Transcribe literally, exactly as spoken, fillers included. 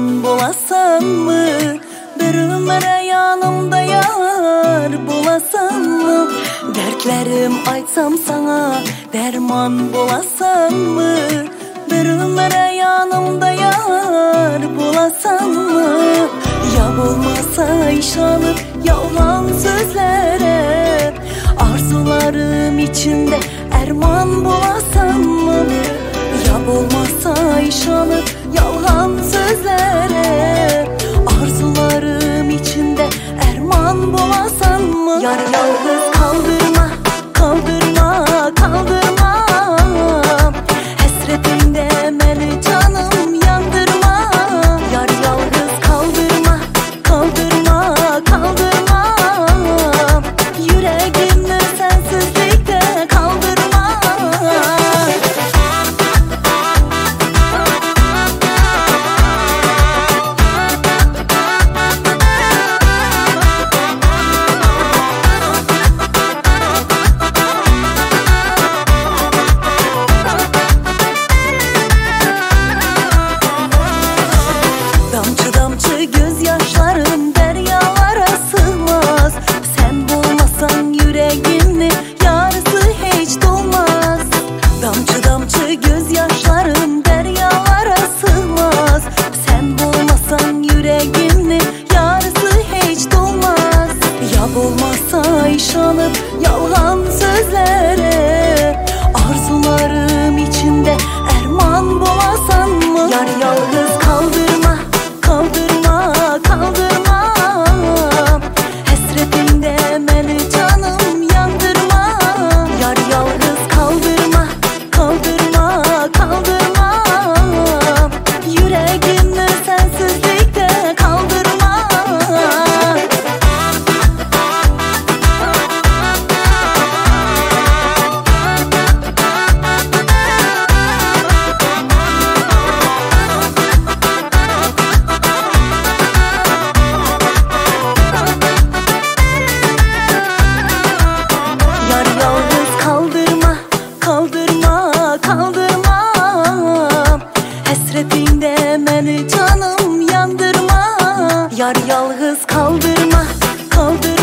derman bulasan mı? Bir ömre yanımda yar bulasan mı? Dertlerim aytsam sana derman bulasan mı? Bir ömre yanımda yar bulasan mı? Ya bulmasa iş alıp yalan sözlere, arzularım içinde erman bulasan mı? Ya bulmasa iş alıp yalan sözlere, arzularım içinde erman bulasan mı? Yar yalnız kaldırma, kaldırma, kaldırma. Hasretimde beni canım yandırma. Yar yalnız kaldırma, kaldırma, kaldırma. Yüreğimi sensizlikte kaldırma. Damcı damcı gözyaşlarım deryalara sığmaz. Sen bulmasan yüreğimi yarısı hiç dolmaz. Damcı damcı gözyaşlarım deryalara sığmaz. Sen bulmasan yüreğimi yarısı hiç dolmaz. Ya bulmasa iş alıp yalan sözlere, arzularım içinde erman bulasan mı? Yar yalnız kaldırma, kaldırma, kaldırma. Hasretimde beni canım yandırma. Yar yalnız kaldırma, kaldırma, kaldırma. Yüreğimi sensizlikte kaldırma. Yar yalnız kaldırma, kaldırma, kaldırma. Hasretinde beni canım yandırma. Yar yalnız kaldırma, kaldırma.